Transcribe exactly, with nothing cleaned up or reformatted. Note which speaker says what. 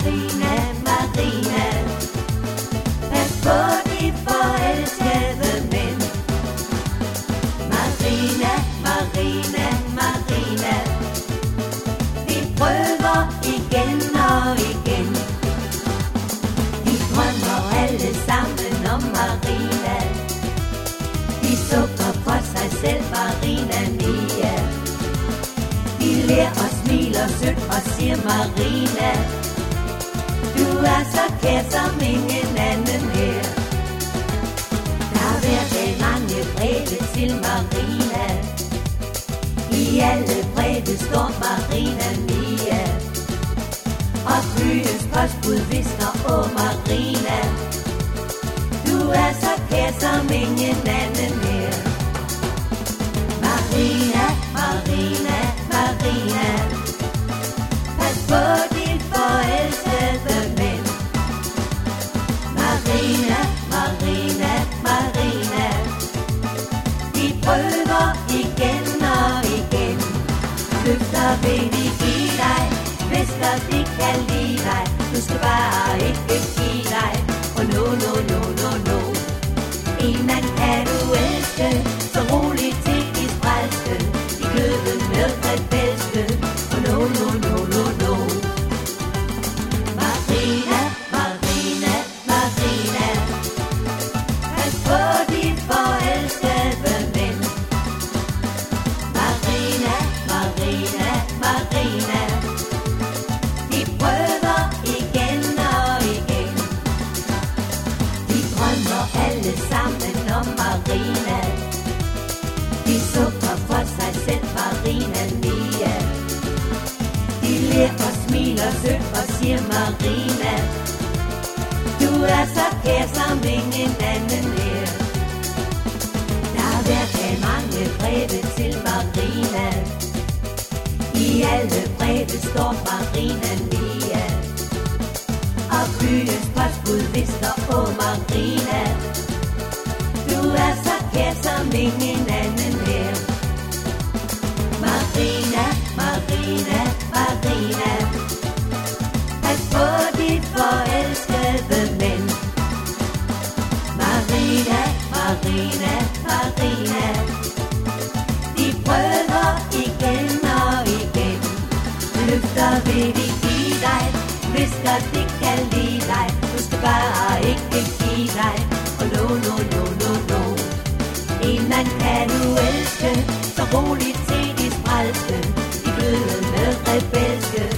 Speaker 1: Marina, Marina, pas på de forelskede mænd. Marina, Marina, Marina, vi prøver igen og igen. De drømmer alle sammen om Marina. De sukker for sig selv, Marina Mia. De ler og smiler sødt og siger Marina, du er så kær som ingen anden her. Der er hver dag mange breve til Marina. I alle breve står Marina Mia. Og byens postbud visker, åh Marina, du er så kær som ingen anden her. Marina, Marina, Marina, pas på de forelskede mænd. Marina, Marina, Marina, de prøver igen og igen. Løfter vil de give dig, hvis der de kan lide dig. Du skal bare ikke give dig, og no, no, no, no, no. En mand kan du elske, så roligt til de sprælske. De gløde med rebelske, og no, no, no, no, no. Marina, Marina, Marina, pas på de forelskede mænd. Marina, Marina, Marina, de prøver igen og igen. De drømmer alle sammen om Marina. De sukker for sig selv, Marina Mia. De ler og smiler sødt og siger Marina, du er så kær som ingen anden her. Der er hver dag mange breve til Marina. I alle breve står Marina Mia. Og byens postbud visker, åh Marina, du er så kær som ingen anden her. Marina, Marina, Marina, pas på de forelskede mænd. Marina, Marina, Marina, de prøver igen og igen. Løfter vil de give dig, visker de kan lide dig. Du skal bare ikke give dig, og no, no, no, no, no. En mand kan du elske, så roligt til de sprælske. De gløde med rebelske,